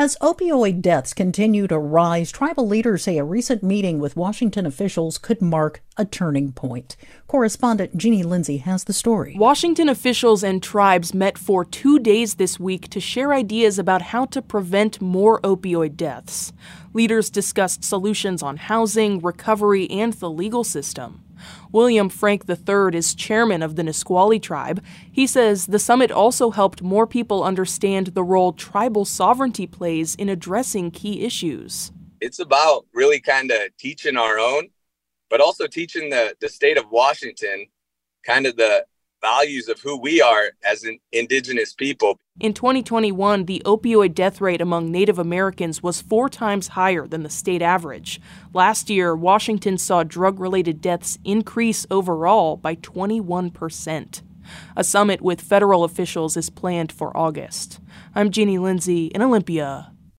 As opioid deaths continue to rise, tribal leaders say a recent meeting with Washington officials could mark a turning point. Correspondent Jeannie Lindsay has the story. Washington officials and tribes met for 2 days this week to share ideas about how to prevent more opioid deaths. Leaders discussed solutions on housing, recovery, and the legal system. William Frank III is chairman of the Nisqually tribe. He says the summit also helped more people understand the role tribal sovereignty plays in addressing key issues. It's about really kind of teaching our own, but also teaching the state of Washington kind of the values of who we are as an indigenous people. In 2021, the opioid death rate among Native Americans was 4 times higher than the state average. Last year, Washington saw drug-related deaths increase overall by 21%. A summit with federal officials is planned for August. I'm Jeannie Lindsay in Olympia.